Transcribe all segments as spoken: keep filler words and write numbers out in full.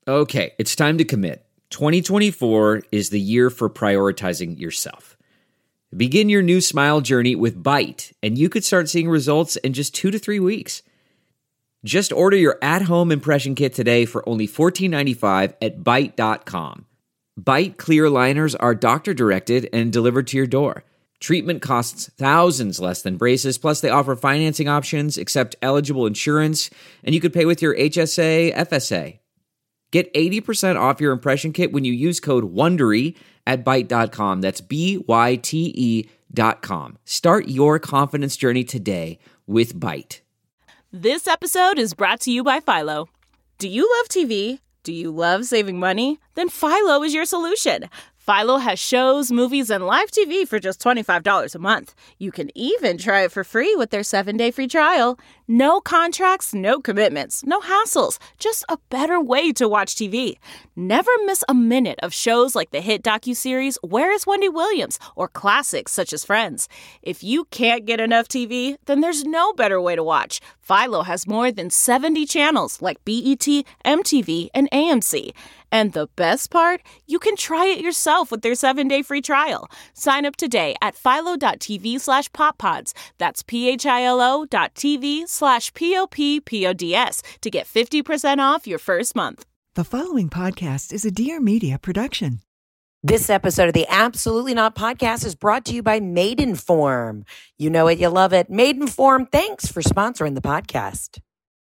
Okay, it's time to commit. twenty twenty-four is the year for prioritizing yourself. Begin your new smile journey with Byte, and you could start seeing results in just two to three weeks. Just order your at-home impression kit today for only fourteen ninety-five at byte dot com. Byte clear aligners are doctor-directed and delivered to your door. Treatment costs thousands less than braces, plus they offer financing options, accept eligible insurance, and you could pay with your H S A, F S A. Get eighty percent off your impression kit when you use code WONDERY at byte dot com. That's B Y T E dot com. Start your confidence journey today with Byte. This episode is brought to you by Philo. Do you love T V? Do you love saving money? Then Philo is your solution. Philo has shows, movies, and live T V for just twenty-five dollars a month. You can even try it for free with their seven-day free trial. No contracts, no commitments, no hassles. Just a better way to watch T V. Never miss a minute of shows like the hit docuseries Where is Wendy Williams? Or classics such as Friends. If you can't get enough T V, then there's no better way to watch. Philo has more than seventy channels like B E T, M T V, and A M C. And the best part? You can try it yourself with their seven-day free trial. Sign up today at philo.tv slash poppods. That's P-H-I-L-O dot TV slash P-O-P-P-O-D-S to get fifty percent off your first month. The following podcast is a Dear Media production. This episode of the Absolutely Not podcast is brought to you by Maidenform. You know it, you love it. Maidenform, thanks for sponsoring the podcast.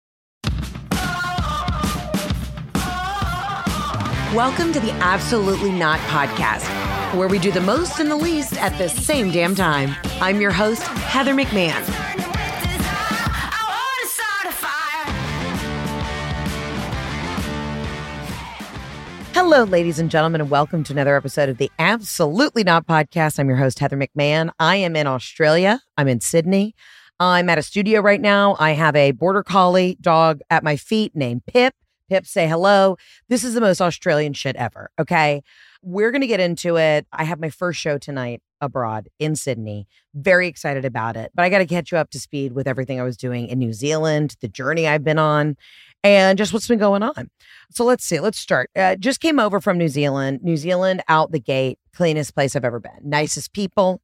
Welcome to the Absolutely Not podcast, where we do the most and the least at the same damn time. I'm your host, Heather McMahon. Hello, ladies and gentlemen, and welcome to another episode of the Absolutely Not podcast. I'm your host, Heather McMahon. I am in Australia. I'm in Sydney. I'm at a studio right now. I have a border collie dog at my feet named Pip. Pip, say hello. This is the most Australian shit ever, okay? We're going to get into it. I have my first show tonight abroad in Sydney. Very excited about it. But I got to catch you up to speed with everything I was doing in New Zealand, the journey I've been on, and just what's been going on. So let's see. Let's start. Uh, just came over from New Zealand. New Zealand, out the gate, cleanest place I've ever been. Nicest people.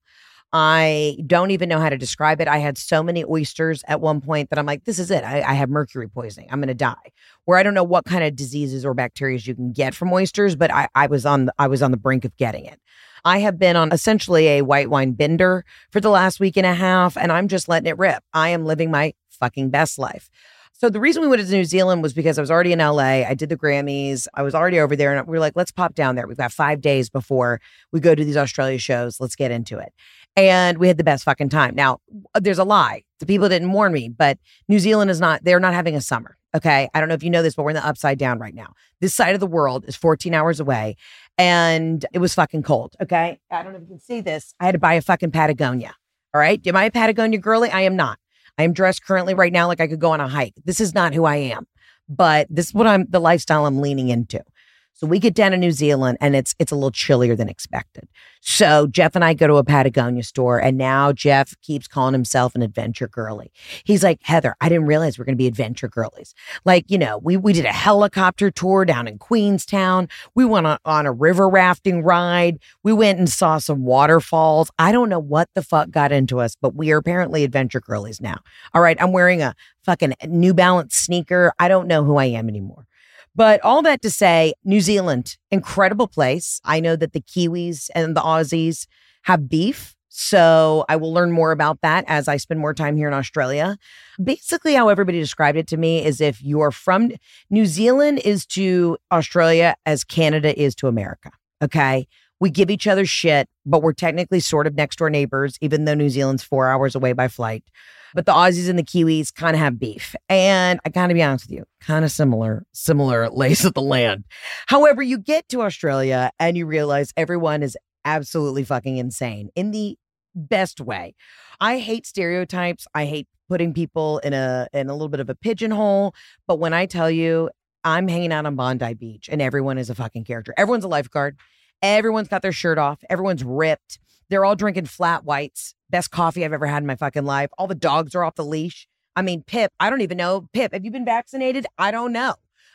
I don't even know how to describe it. I had so many oysters at one point that I'm like, this is it. I, I have mercury poisoning. I'm going to die. Where I don't know what kind of diseases or bacteria you can get from oysters, but I, I was on the, I was on the brink of getting it. I have been on essentially a white wine bender for the last week and a half, and I'm just letting it rip. I am living my fucking best life. So the reason we went to New Zealand was because I was already in L A. I did the Grammys. I was already over there, and we were like, let's pop down there. We've got five days before we go to these Australia shows. Let's get into it. And we had the best fucking time. Now, there's a lie. The people didn't warn me, but New Zealand is not, they're not having a summer. Okay. I don't know if you know this, but we're in the upside down right now. This side of the world is fourteen hours away, and it was fucking cold. Okay. I don't know if you can see this. I had to buy a fucking Patagonia. All right. Am I a Patagonia girly? I am not. I am dressed currently right now like I could go on a hike. This is not who I am, but this is what I'm, the lifestyle I'm leaning into. So we get down to New Zealand, and it's it's a little chillier than expected. So Jeff and I go to a Patagonia store, and now Jeff keeps calling himself an adventure girly. He's like, Heather, I didn't realize we're going to be adventure girlies. Like, you know, we we did a helicopter tour down in Queenstown. We went on, on a river rafting ride. We went and saw some waterfalls. I don't know what the fuck got into us, but we are apparently adventure girlies now. All right, I'm wearing a fucking New Balance sneaker. I don't know who I am anymore. But all that to say, New Zealand, incredible place. I know that the Kiwis and the Aussies have beef, so I will learn more about that as I spend more time here in Australia. Basically, how everybody described it to me is if you're from New Zealand is to Australia as Canada is to America, okay? We give each other shit, but we're technically sort of next door neighbors, even though New Zealand's four hours away by flight. But the Aussies and the Kiwis kind of have beef. And I gotta be honest with you, kind of similar, similar lays of the land. However, you get to Australia and you realize everyone is absolutely fucking insane in the best way. I hate stereotypes. I hate putting people in a in a little bit of a pigeonhole. But when I tell you I'm hanging out on Bondi Beach and everyone is a fucking character. Everyone's a lifeguard. Everyone's got their shirt off. Everyone's ripped. They're all drinking flat whites. Best coffee I've ever had in my fucking life. All the dogs are off the leash. I mean, Pip, I don't even know. Pip, have you been vaccinated? I don't know.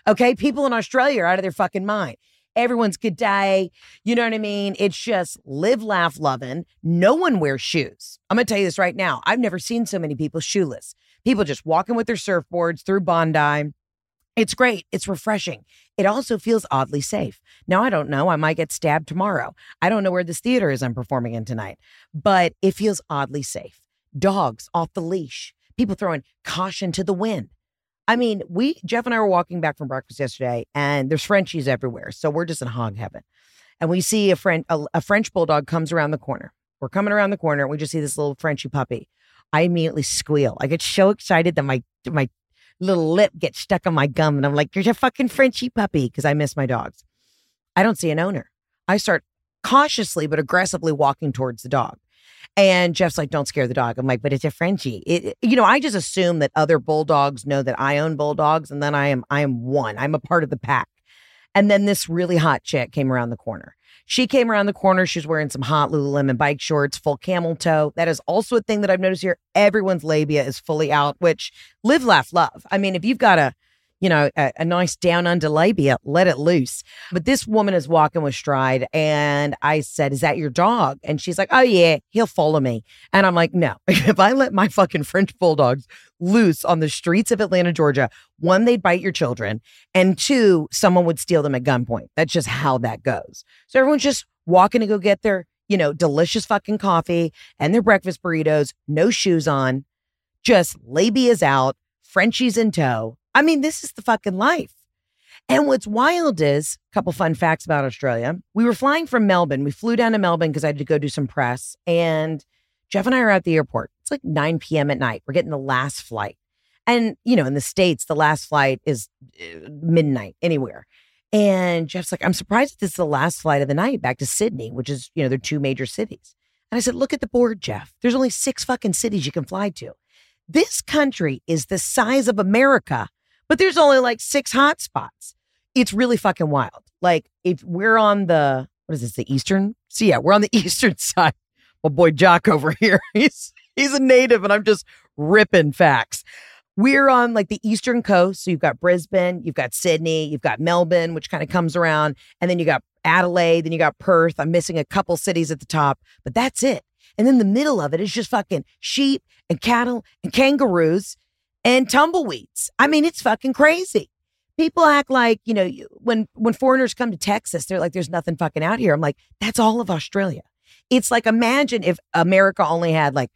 Okay. People in Australia are out of their fucking mind. Everyone's good day. You know what I mean? It's just live, laugh, loving. No one wears shoes. I'm going to tell you this right now. I've never seen so many people shoeless. People just walking with their surfboards through Bondi. It's great. It's refreshing. It also feels oddly safe. Now, I don't know. I might get stabbed tomorrow. I don't know where this theater is I'm performing in tonight, but it feels oddly safe. Dogs off the leash. People throwing caution to the wind. I mean, we, Jeff and I were walking back from breakfast yesterday and there's Frenchies everywhere. So we're just in hog heaven. And we see a, French, a, a French bulldog comes around the corner. We're coming around the corner and we just see this little Frenchie puppy. I immediately squeal. I get so excited that my, my little lip gets stuck on my gum. And I'm like, you're a fucking Frenchie puppy because I miss my dogs. I don't see an owner. I start cautiously but aggressively walking towards the dog. And Jeff's like, don't scare the dog. I'm like, but it's a Frenchie. It, you know, I just assume that other bulldogs know that I own bulldogs. And then I am, I am one. I'm a part of the pack. And then this really hot chick came around the corner. She came around the corner. She was wearing some hot Lululemon bike shorts, full camel toe. That is also a thing that I've noticed here. Everyone's labia is fully out, which live, laugh, love. I mean, if you've got a, you know, a, a nice down under labia, let it loose. But this woman is walking with stride. And I said, is that your dog? And she's like, oh yeah, he'll follow me. And I'm like, no, if I let my fucking French bulldogs loose on the streets of Atlanta, Georgia, one, they'd bite your children. And two, someone would steal them at gunpoint. That's just how that goes. So everyone's just walking to go get their, you know, delicious fucking coffee and their breakfast burritos, no shoes on, just labias out, Frenchies in tow. I mean, this is the fucking life. And what's wild is, a couple fun facts about Australia. We were flying from Melbourne. We flew down to Melbourne because I had to go do some press. And Jeff and I are at the airport. It's like nine p.m. at night. We're getting the last flight. And, you know, in the States, the last flight is midnight anywhere. And Jeff's like, I'm surprised that this is the last flight of the night back to Sydney, which is, you know, they're two major cities. And I said, look at the board, Jeff. There's only six fucking cities you can fly to. This country is the size of America, but there's only like six hot spots. It's really fucking wild. Like if we're on the, what is this, the eastern? So yeah, we're on the eastern side. Well, boy, Jock over here, he's he's a native and I'm just ripping facts. We're on like the eastern coast. So you've got Brisbane, you've got Sydney, you've got Melbourne, which kind of comes around. And then you got Adelaide, then you got Perth. I'm missing a couple cities at the top, but that's it. And then the middle of it is just fucking sheep and cattle and kangaroos and tumbleweeds. I mean, it's fucking crazy. People act like, you know, when when foreigners come to Texas, they're like, there's nothing fucking out here. I'm like, that's all of Australia. It's like, imagine if America only had like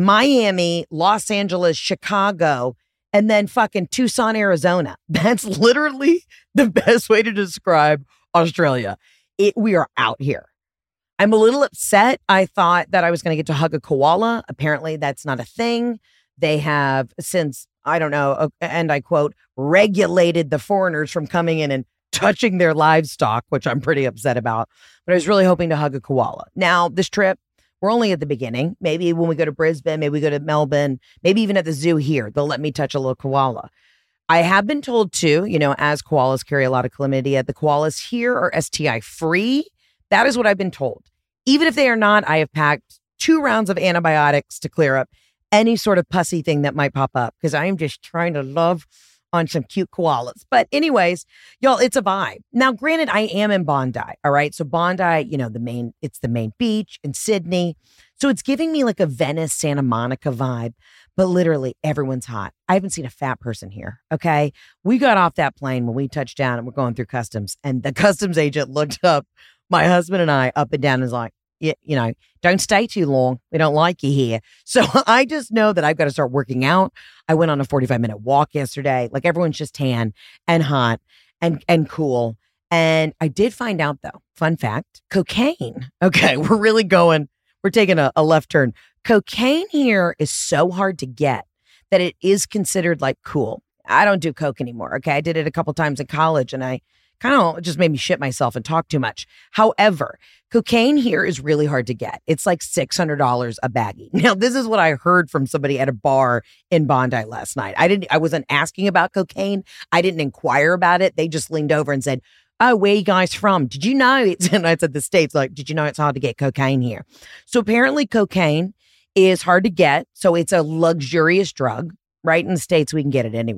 Miami, Los Angeles, Chicago, and then fucking Tucson, Arizona. That's literally the best way to describe Australia. It, we are out here. I'm a little upset. I thought that I was going to get to hug a koala. Apparently, that's not a thing. They have since, I don't know, and I quote, regulated the foreigners from coming in and touching their livestock, which I'm pretty upset about. But I was really hoping to hug a koala. Now, this trip, we're only at the beginning. Maybe when we go to Brisbane, maybe we go to Melbourne, maybe even at the zoo here, they'll let me touch a little koala. I have been told too, you know, as koalas carry a lot of chlamydia, the koalas here are S T I free. That is what I've been told. Even if they are not, I have packed two rounds of antibiotics to clear up any sort of pussy thing that might pop up because I am just trying to love on some cute koalas. But anyways, y'all, it's a vibe. Now, granted, I am in Bondi. All right. So Bondi, you know, the main, it's the main beach in Sydney. So it's giving me like a Venice, Santa Monica vibe, but literally everyone's hot. I haven't seen a fat person here. Okay. We got off that plane when we touched down and we're going through customs, and the customs agent looked up my husband and I up and down and was like, you, you know, don't stay too long. We don't like you here. So I just know that I've got to start working out. I went on a forty-five minute walk yesterday. Like everyone's just tan and hot and, and cool. And I did find out though, fun fact, cocaine. Okay. We're really going, we're taking a, a left turn. Cocaine here is so hard to get that it is considered like cool. I don't do coke anymore. Okay. I did it a couple times in college and I kind of just made me shit myself and talk too much. However, cocaine here is really hard to get. It's like six hundred dollars a baggie. Now, this is what I heard from somebody at a bar in Bondi last night. I didn't, I wasn't asking about cocaine. I didn't inquire about it. They just leaned over and said, oh, where you guys from? Did you know it's, and I said the States, like, did you know it's hard to get cocaine here? So apparently cocaine is hard to get. So it's a luxurious drug, right? In the States, we can get it anywhere.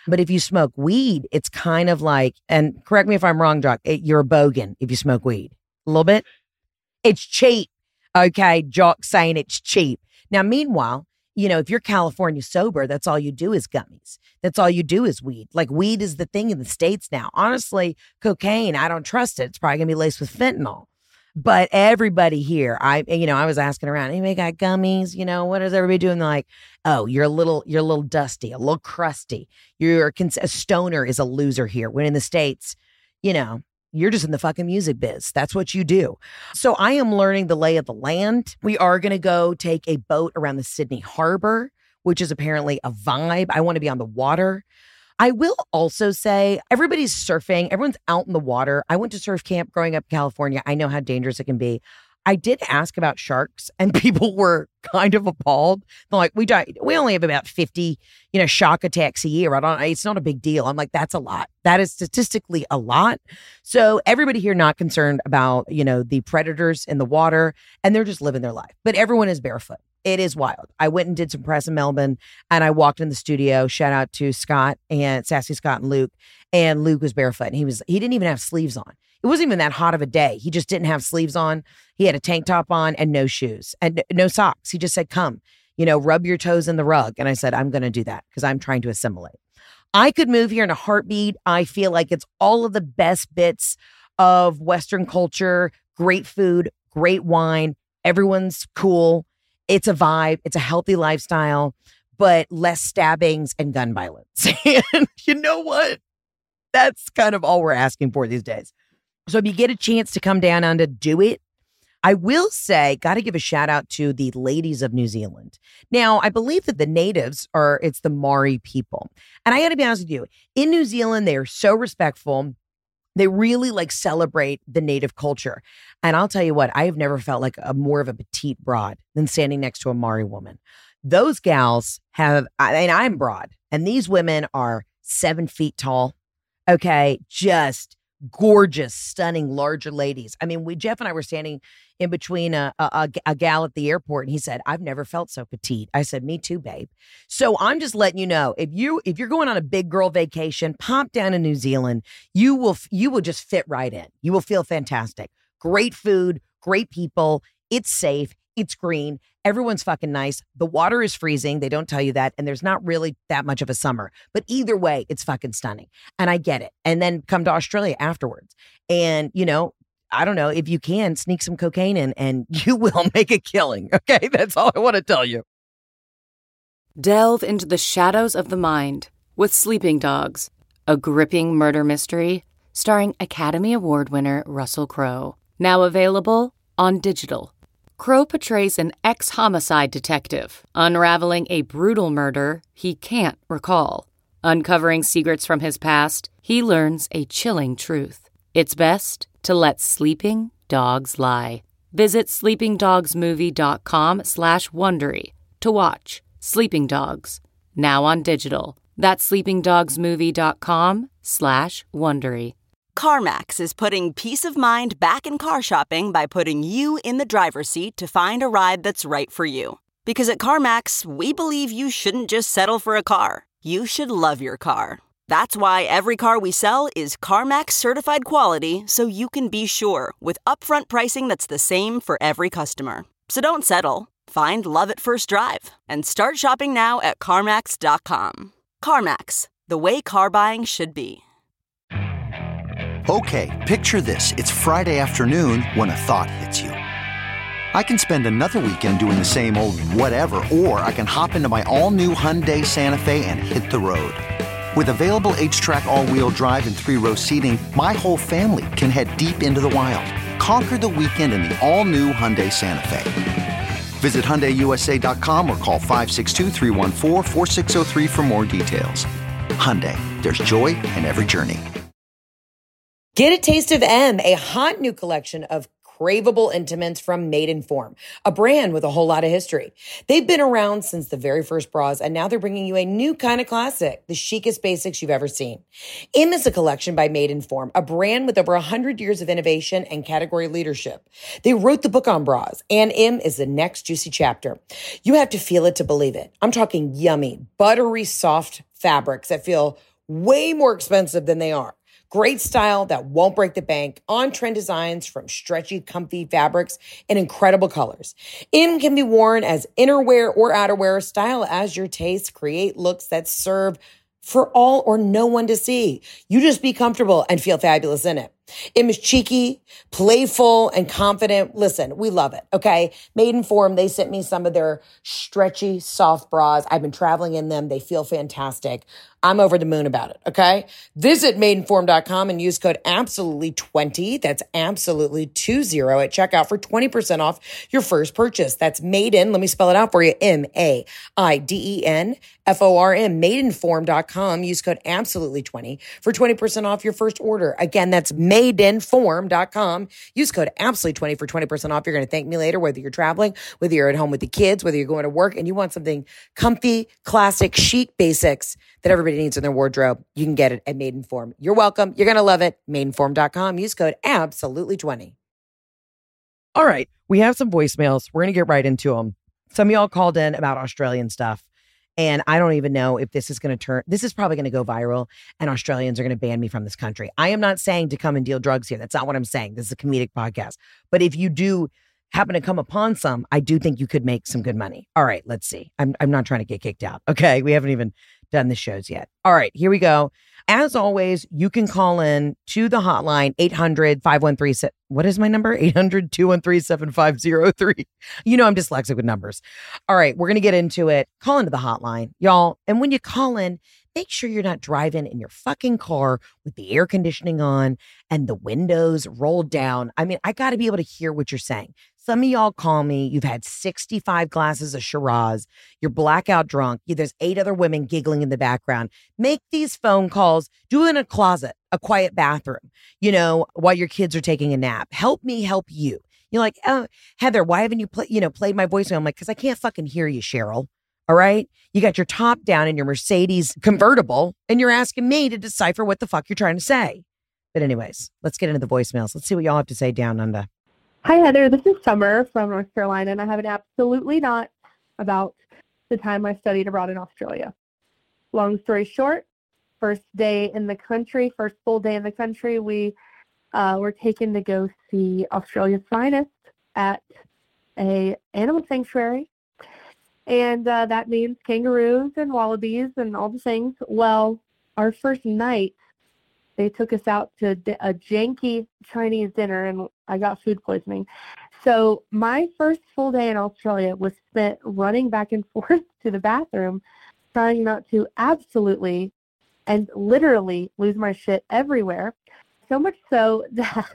But if you smoke weed, it's kind of like, and correct me if I'm wrong, Jock, it, you're a bogan if you smoke weed. A little bit. It's cheap. Okay, Jock's saying it's cheap. Now, meanwhile, you know, if you're California sober, that's all you do is gummies. That's all you do is weed. Like, weed is the thing in the States now. Honestly, cocaine, I don't trust it. It's probably going to be laced with fentanyl. But everybody here, I, you know, I was asking around, anybody got gummies? You know, what is everybody doing? They're like, oh, you're a little, you're a little dusty, a little crusty. You're a stoner is a loser here. When in the States, you know, you're just in the fucking music biz. That's what you do. So I am learning the lay of the land. We are going to go take a boat around the Sydney Harbor, which is apparently a vibe. I want to be on the water. I will also say everybody's surfing. Everyone's out in the water. I went to surf camp growing up in California. I know how dangerous it can be. I did ask about sharks and people were kind of appalled. They're like, we don't, we only have about fifty, you know, shark attacks a year. I don't, it's not a big deal. I'm like, that's a lot. That is statistically a lot. So everybody here not concerned about, you know, the predators in the water and they're just living their life. But everyone is barefoot. It is wild. I went and did some press in Melbourne and I walked in the studio. Shout out to Scott and Sassy Scott and Luke. And Luke was barefoot and he was, he didn't even have sleeves on. It wasn't even that hot of a day. He just didn't have sleeves on. He had a tank top on and no shoes and no socks. He just said, come, you know, rub your toes in the rug. And I said, I'm going to do that because I'm trying to assimilate. I could move here in a heartbeat. I feel like it's all of the best bits of Western culture, great food, great wine. Everyone's cool. It's a vibe. It's a healthy lifestyle, but less stabbings and gun violence. And you know what? That's kind of all we're asking for these days. So if you get a chance to come down under, do it. I will say, got to give a shout out to the ladies of New Zealand. Now, I believe that the natives are, it's the Maori people. And I got to be honest with you, in New Zealand, they are so respectful. They really like celebrate the native culture. And I'll tell you what, I have never felt like a more of a petite broad than standing next to a Maori woman. Those gals have, I mean, I'm broad and these women are seven feet tall. Okay. Just gorgeous, stunning, larger ladies. I mean, we, Jeff and I were standing in between a, a, a gal at the airport and he said, I've never felt so petite. I said, me too, babe. So I'm just letting you know, if you, if you're going on a big girl vacation, pop down to New Zealand, you will, you will just fit right in. You will feel fantastic. Great food, great people. It's safe. It's green. Everyone's fucking nice. The water is freezing. They don't tell you that. And there's not really that much of a summer. But either way, it's fucking stunning. And I get it. And then come to Australia afterwards. And, you know, I don't know, if you can, sneak some cocaine in and you will make a killing. Okay? That's all I want to tell you. Delve into the shadows of the mind with Sleeping Dogs, a gripping murder mystery starring Academy Award winner Russell Crowe. Now available on digital. Crowe portrays an ex-homicide detective unraveling a brutal murder he can't recall. Uncovering secrets from his past, he learns a chilling truth. It's best to let sleeping dogs lie. Visit sleepingdogsmovie.com slash Wondery to watch Sleeping Dogs, now on digital. That's sleepingdogsmovie.com slash Wondery. CarMax is putting peace of mind back in car shopping by putting you in the driver's seat to find a ride that's right for you. Because at CarMax, we believe you shouldn't just settle for a car. You should love your car. That's why every car we sell is CarMax certified quality, so you can be sure with upfront pricing that's the same for every customer. So don't settle. Find love at first drive and start shopping now at CarMax dot com. CarMax, the way car buying should be. Okay, picture this. It's Friday afternoon when a thought hits you. I can spend another weekend doing the same old whatever, or I can hop into my all-new Hyundai Santa Fe and hit the road. With available H-Track all-wheel drive and three-row seating, my whole family can head deep into the wild. Conquer the weekend in the all-new Hyundai Santa Fe. Visit Hyundai U S A dot com or call five six two, three one four, four six zero three for more details. Hyundai, there's joy in every journey. Get a taste of M, a hot new collection of craveable intimates from Maidenform, a brand with a whole lot of history. They've been around since the very first bras, and now they're bringing you a new kind of classic, the chicest basics you've ever seen. M is a collection by Maidenform, a brand with over one hundred years of innovation and category leadership. They wrote the book on bras, and M is the next juicy chapter. You have to feel it to believe it. I'm talking yummy, buttery, soft fabrics that feel way more expensive than they are. Great style that won't break the bank, on-trend designs from stretchy, comfy fabrics and incredible colors. In can be worn as innerwear or outerwear, style as your taste, create looks that serve for all or no one to see. You just be comfortable and feel fabulous in it. It was cheeky, playful, and confident. Listen, we love it, okay? Maidenform, they sent me some of their stretchy, soft bras. I've been traveling in them. They feel fantastic. I'm over the moon about it, okay? Visit maidenform dot com and use code absolutely twenty. That's absolutely twenty at checkout for twenty percent off your first purchase. That's Maiden. Let me spell it out for you. M A I D E N F O R M. maidenform dot com. Use code absolutely twenty for twenty percent off your first order. Again, that's maidenform dot com. Use code absolutely twenty for twenty percent off. You're going to thank me later, whether you're traveling, whether you're at home with the kids, whether you're going to work and you want something comfy, classic, chic basics that everybody needs in their wardrobe. You can get it at Maidenform. You're welcome. You're going to love it. maidenform dot com. Use code absolutely twenty. All right. We have some voicemails. We're going to get right into them. Some of y'all called in about Australian stuff. And I don't even know if this is going to turn, this is probably going to go viral and Australians are going to ban me from this country. I am not saying to come and deal drugs here. That's not what I'm saying. This is a comedic podcast. But if you do happen to come upon some, I do think you could make some good money. All right, let's see. I'm I'm not trying to get kicked out. Okay, we haven't even done the shows yet. All right, here we go. As always, you can call in to the hotline, eight hundred, five one three, what is my number? eight hundred, two one three, seven five zero three. You know I'm dyslexic with numbers. All right, we're going to get into it. Call into the hotline, y'all. And when you call in, make sure you're not driving in your fucking car with the air conditioning on and the windows rolled down. I mean, I got to be able to hear what you're saying. Some of y'all call me, you've had sixty-five glasses of Shiraz, you're blackout drunk, there's eight other women giggling in the background. Make these phone calls, do it in a closet, a quiet bathroom, you know, while your kids are taking a nap. Help me help you. You're like, oh, Heather, why haven't you play, you know, played my voicemail? I'm like, because I can't fucking hear you, Cheryl. All right. You got your top down in your Mercedes convertible and you're asking me to decipher what the fuck you're trying to say. But anyways, let's get into the voicemails. Let's see what y'all have to say down under. Hi, Heather. This is Summer from North Carolina, and I have an absolutely not about the time I studied abroad in Australia. Long story short, first day in the country, first full day in the country, we uh, were taken to go see Australia's finest at a animal sanctuary. And uh, that means kangaroos and wallabies and all the things. Well, our first night, they took us out to a janky Chinese dinner, and I got food poisoning. So my first full day in Australia was spent running back and forth to the bathroom, trying not to absolutely and literally lose my shit everywhere. So much so that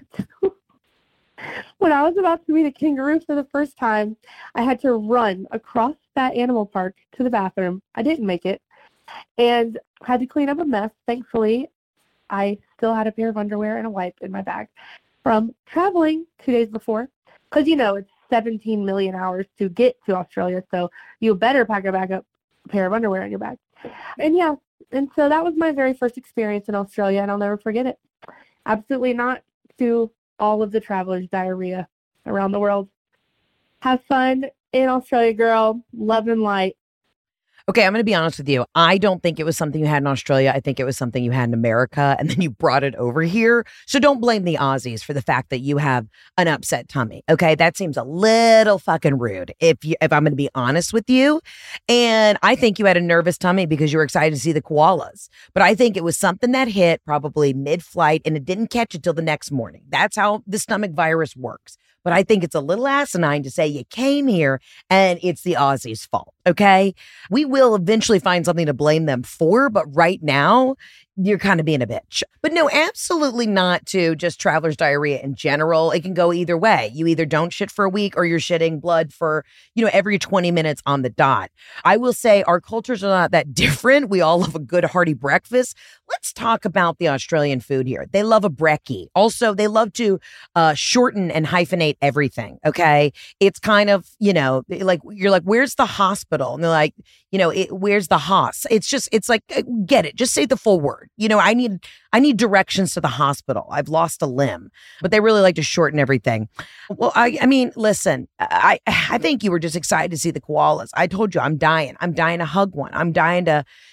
when I was about to meet a kangaroo for the first time, I had to run across that animal park to the bathroom. I didn't make it and had to clean up a mess. Thankfully, I still had a pair of underwear and a wipe in my bag from traveling two days before. Because, you know, it's seventeen million hours to get to Australia, so you better pack a backup pair of underwear in your bag. And, yeah, and so that was my very first experience in Australia, and I'll never forget it. Absolutely not to all of the travelers' diarrhea around the world. Have fun in Australia, girl. Love and light. Okay, I'm going to be honest with you. I don't think it was something you had in Australia. I think it was something you had in America, and then you brought it over here. So don't blame the Aussies for the fact that you have an upset tummy. Okay, that seems a little fucking rude, if you, if I'm going to be honest with you. And I think you had a nervous tummy because you were excited to see the koalas. But I think it was something that hit probably mid-flight, and it didn't catch it till the next morning. That's how the stomach virus works. But I think it's a little asinine to say you came here and it's the Aussies' fault, okay? We will eventually find something to blame them for, but right now, you're kind of being a bitch. But no, absolutely not to just traveler's diarrhea in general. It can go either way. You either don't shit for a week or you're shitting blood for, you know, every twenty minutes on the dot. I will say our cultures are not that different. We all love a good hearty breakfast. Let's talk about the Australian food here. They love a brekkie. Also, they love to uh, shorten and hyphenate everything, okay? It's kind of, you know, like, you're like, where's the hospital? And they're like, you know, it, where's the hoss? It's just, it's like, get it. Just say the full word. You know, I need, I need directions to the hospital. I've lost a limb, but they really like to shorten everything. Well, I, I mean, listen, I, I think you were just excited to see the koalas. I told you, I'm dying. I'm dying to hug one. I'm dying to,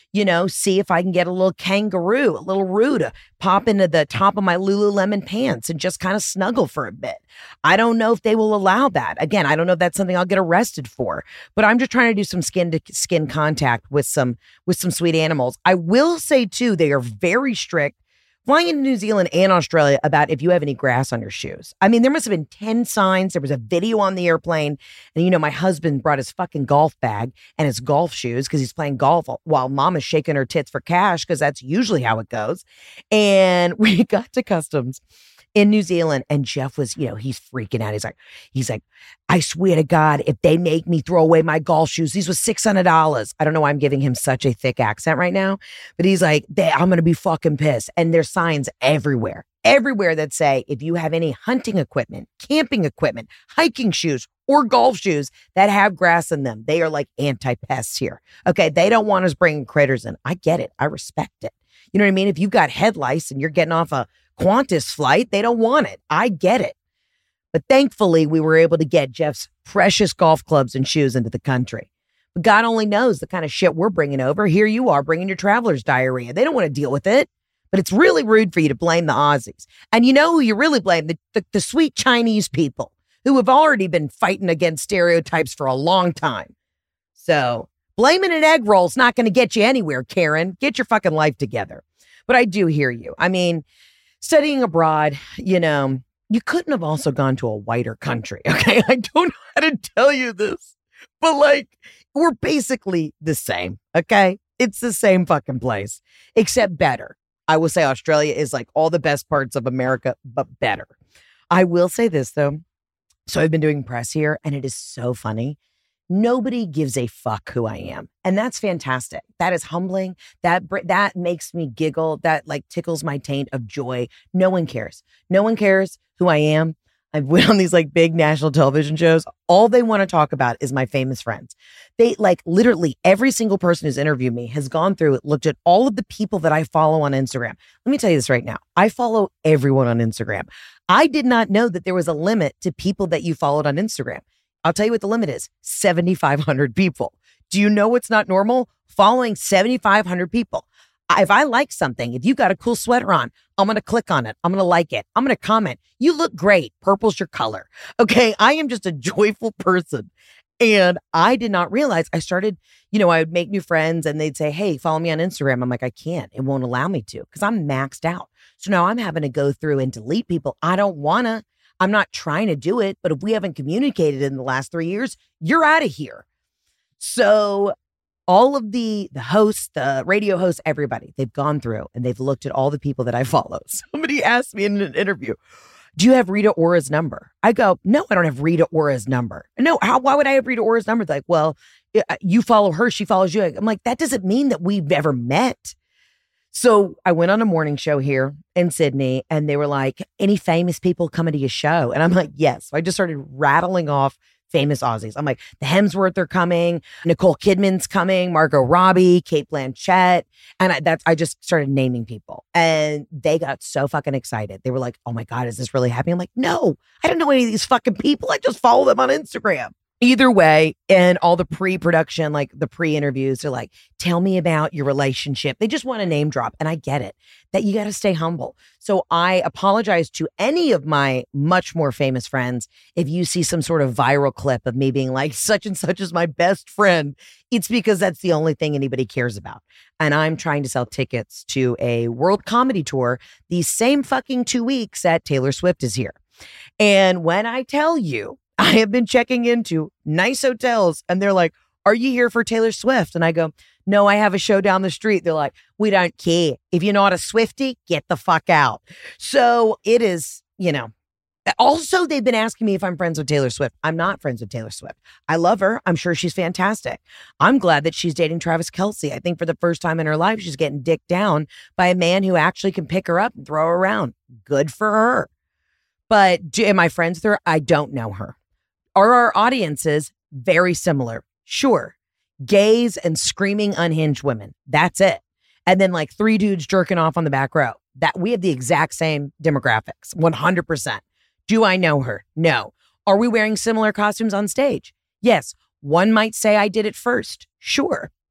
you know, see if I can get a little kangaroo, a little Roo to pop into the top of my Lululemon pants and just kind of snuggle for a bit. I don't know if they will allow that. Again, I don't know if that's something I'll get arrested for, but I'm just trying to do some skin to skin contact with some, with some sweet animals. I will say too, they are very strict flying into New Zealand and Australia about if you have any grass on your shoes. I mean, there must have been ten signs. There was a video on the airplane. And, you know, my husband brought his fucking golf bag and his golf shoes because he's playing golf while mom is shaking her tits for cash because that's usually how it goes. And we got to customs in New Zealand, and Jeff was, you know, he's freaking out. He's like, he's like, I swear to God, if they make me throw away my golf shoes, these was six hundred dollars. I don't know why I'm giving him such a thick accent right now, but he's like, I'm going to be fucking pissed. And there's signs everywhere, everywhere that say, if you have any hunting equipment, camping equipment, hiking shoes, or golf shoes that have grass in them, they are like anti-pests here. Okay. They don't want us bringing critters in. I get it. I respect it. You know what I mean? If you've got head lice and you're getting off a Qantas flight, they don't want it. I get it. But thankfully, we were able to get Jeff's precious golf clubs and shoes into the country. But God only knows the kind of shit we're bringing over. Here you are bringing your traveler's diarrhea. They don't want to deal with it. But it's really rude for you to blame the Aussies. And you know who you really blame? The, the, the sweet Chinese people who have already been fighting against stereotypes for a long time. So blaming an egg roll is not going to get you anywhere, Karen. Get your fucking life together. But I do hear you. I mean, studying abroad, you know, you couldn't have also gone to a whiter country, okay? I don't know how to tell you this, but like, we're basically the same, okay? It's the same fucking place, except better. I will say Australia is like all the best parts of America, but better. I will say this, though. So I've been doing press here, and it is so funny. Nobody gives a fuck who I am. And that's fantastic. That is humbling. That that makes me giggle. That like tickles my taint of joy. No one cares. No one cares who I am. I've went on these like big national television shows. All they want to talk about is my famous friends. They like literally every single person who's interviewed me has gone through it, looked at all of the people that I follow on Instagram. Let me tell you this right now. I follow everyone on Instagram. I did not know that there was a limit to people that you followed on Instagram. I'll tell you what the limit is, seventy-five hundred people. Do you know what's not normal? Following seventy-five hundred people. If I like something, if you got a cool sweater on, I'm going to click on it. I'm going to like it. I'm going to comment. You look great. Purple's your color. Okay. I am just a joyful person. And I did not realize I started, you know, I would make new friends and they'd say, hey, follow me on Instagram. I'm like, I can't. It won't allow me to because I'm maxed out. So now I'm having to go through and delete people. I don't want to. I'm not trying to do it, but if we haven't communicated in the last three years, you're out of here. So all of the, the hosts, the radio hosts, everybody, they've gone through and they've looked at all the people that I follow. Somebody asked me in an interview, do you have Rita Ora's number? I go, no, I don't have Rita Ora's number. No, how, why would I have Rita Ora's number? They're like, well, you follow her, she follows you. I'm like, that doesn't mean that we've ever met. So I went on a morning show here in Sydney and they were like, any famous people coming to your show? And I'm like, yes. So I just started rattling off famous Aussies. I'm like, the Hemsworth are coming, Nicole Kidman's coming, Margot Robbie, Cate Blanchett. And I, that's, I just started naming people and they got so fucking excited. They were like, oh my God, is this really happening? I'm like, no, I don't know any of these fucking people. I just follow them on Instagram. Either way, and all the pre-production, like the pre-interviews, they're like, tell me about your relationship. They just want a name drop. And I get it, that you got to stay humble. So I apologize to any of my much more famous friends. If you see some sort of viral clip of me being like, such and such is my best friend, it's because that's the only thing anybody cares about. And I'm trying to sell tickets to a world comedy tour these same fucking two weeks that Taylor Swift is here. And when I tell you, I have been checking into nice hotels and they're like, are you here for Taylor Swift? And I go, no, I have a show down the street. They're like, we don't care. If you're not a Swiftie, get the fuck out. So it is, you know, also they've been asking me if I'm friends with Taylor Swift. I'm not friends with Taylor Swift. I love her. I'm sure she's fantastic. I'm glad that she's dating Travis Kelce. I think for the first time in her life, she's getting dicked down by a man who actually can pick her up and throw her around. Good for her. But do, am I friends with her? I don't know her. Are our audiences very similar? Sure. Gays and screaming unhinged women. That's it. And then like three dudes jerking off on the back row. That we have the exact same demographics. one hundred percent. Do I know her? No. Are we wearing similar costumes on stage? Yes. One might say I did it first. Sure.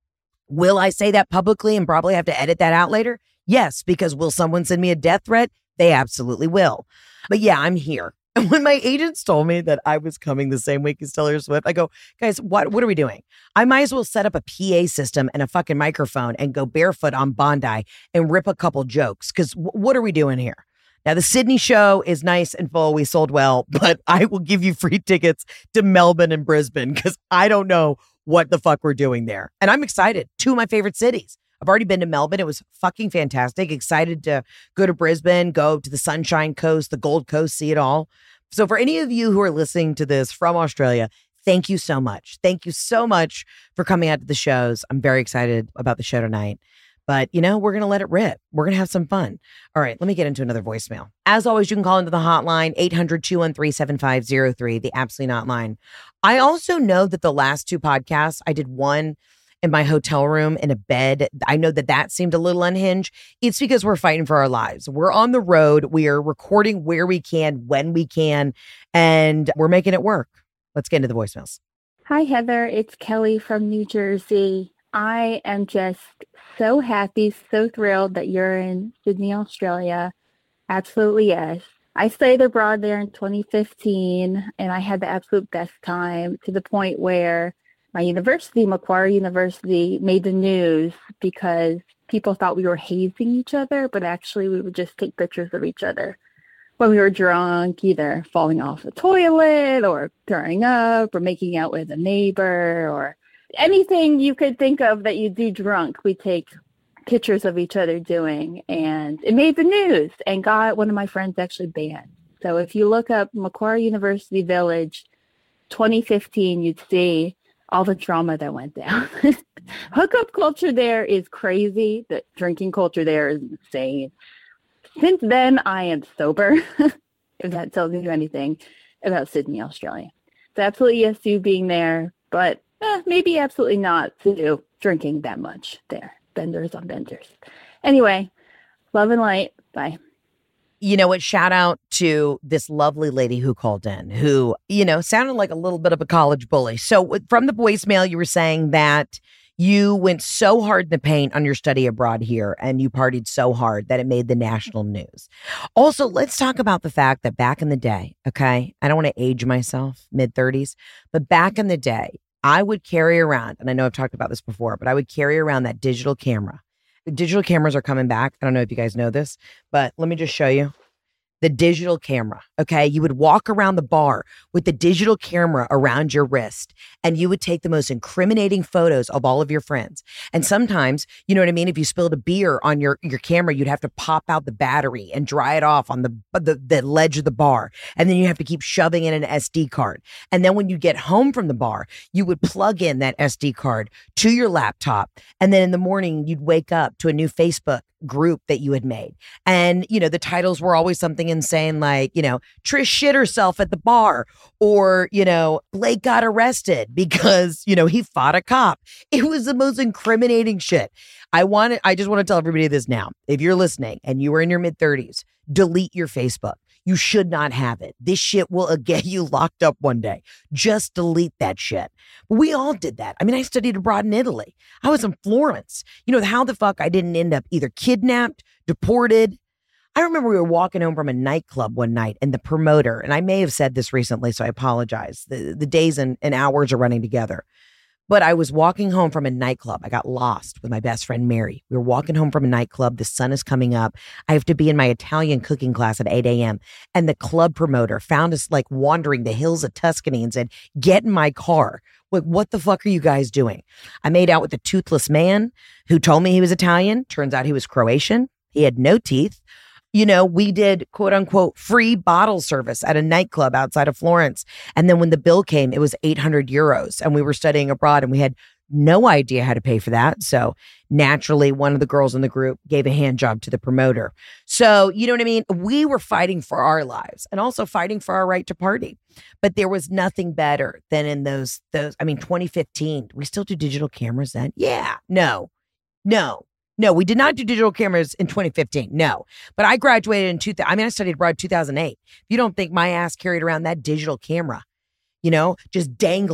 Will I say that publicly and probably have to edit that out later? Yes, because will someone send me a death threat? They absolutely will. But yeah, I'm here. And when my agents told me that I was coming the same week as Taylor Swift, I go, guys, what what are we doing? I might as well set up a P A system and a fucking microphone and go barefoot on Bondi and rip a couple jokes. Because w- what are we doing here? Now, the Sydney show is nice and full. We sold well, but I will give you free tickets to Melbourne and Brisbane because I don't know what the fuck we're doing there. And I'm excited. Two of my favorite cities. I've already been to Melbourne. It was fucking fantastic. Excited to go to Brisbane, go to the Sunshine Coast, the Gold Coast, see it all. So for any of you who are listening to this from Australia, thank you so much. Thank you so much for coming out to the shows. I'm very excited about the show tonight. But, you know, we're going to let it rip. We're going to have some fun. All right, let me get into another voicemail. As always, you can call into the hotline, eight hundred, two one three, seven five zero three, the Absolutely Not line. I also know that the last two podcasts, I did one in my hotel room in a bed. I know that that seemed a little unhinged. It's because we're fighting for our lives. We're on the road. We are recording where we can, when we can, and we're making it work. Let's get into the voicemails. Hi, Heather. It's Kelly from New Jersey. I am just so happy, so thrilled that you're in Sydney, Australia. Absolutely, yes. I studied abroad there in twenty fifteen, and I had the absolute best time to the point where my university, Macquarie University, made the news because people thought we were hazing each other, but actually we would just take pictures of each other when we were drunk, either falling off the toilet or throwing up or making out with a neighbor or anything you could think of that you do drunk. We take pictures of each other doing, and it made the news and got one of my friends actually banned. So if you look up Macquarie University Village twenty fifteen, you'd see all the trauma that went down. Hookup culture there is crazy. The drinking culture there is insane. Since then, I am sober, if that tells you anything about Sydney, Australia. It's absolutely yes to being there, but eh, maybe absolutely not to drinking that much there. Benders on benders. Anyway, love and light. Bye. You know what? Shout out to this lovely lady who called in who, you know, sounded like a little bit of a college bully. So from the voicemail, you were saying that you went so hard in the paint on your study abroad here and you partied so hard that it made the national news. Also, let's talk about the fact that back in the day, okay, I don't want to age myself, mid thirties, but back in the day, I would carry around, and I know I've talked about this before, but I would carry around that digital camera. Digital cameras are coming back. I don't know if you guys know this, but let me just show you. The digital camera, okay? You would walk around the bar with the digital camera around your wrist, and you would take the most incriminating photos of all of your friends. And sometimes, you know what I mean? If you spilled a beer on your, your camera, you'd have to pop out the battery and dry it off on the, the, the ledge of the bar. And then you have to keep shoving in an S D card. And then when you get home from the bar, you would plug in that S D card to your laptop. And then in the morning, you'd wake up to a new Facebook group that you had made. And, you know, the titles were always something insane like, you know, Trish shit herself at the bar, or, you know, Blake got arrested because, you know, he fought a cop. It was the most incriminating shit. I want to, I just want to tell everybody this now. If you're listening and you are in your mid thirties, delete your Facebook. You should not have it. This shit will get you locked up one day. Just delete that shit. We all did that. I mean, I studied abroad in Italy. I was in Florence. You know, how the fuck I didn't end up either kidnapped, deported. I remember we were walking home from a nightclub one night and the promoter, and I may have said this recently, so I apologize. The, the days and, and hours are running together. But I was walking home from a nightclub. I got lost with my best friend, Mary. We were walking home from a nightclub. The sun is coming up. I have to be in my Italian cooking class at eight a.m. And the club promoter found us like wandering the hills of Tuscany and said, get in my car. Like, what the fuck are you guys doing? I made out with a toothless man who told me he was Italian. Turns out he was Croatian. He had no teeth. You know, we did quote unquote free bottle service at a nightclub outside of Florence. And then when the bill came, it was eight hundred euros and we were studying abroad and we had no idea how to pay for that. So naturally, one of the girls in the group gave a hand job to the promoter. So, you know what I mean? We were fighting for our lives and also fighting for our right to party. But there was nothing better than in those, those, I mean, twenty fifteen, we still do digital cameras then? Yeah, no, no. No, we did not do digital cameras in twenty fifteen. No, but I graduated in two thousand. I mean, I studied abroad in two thousand eight. If you don't think my ass carried around that digital camera, you know, just dangling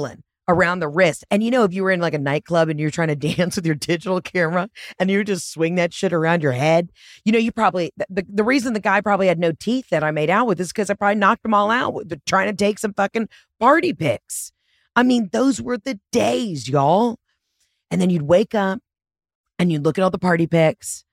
around the wrist. And you know, if you were in like a nightclub and you're trying to dance with your digital camera and you just swing that shit around your head, you know, you probably, the, the reason the guy probably had no teeth that I made out with is because I probably knocked them all out with trying to take some fucking party pics. I mean, those were the days, y'all. And then you'd wake up and you'd look at all the party pics.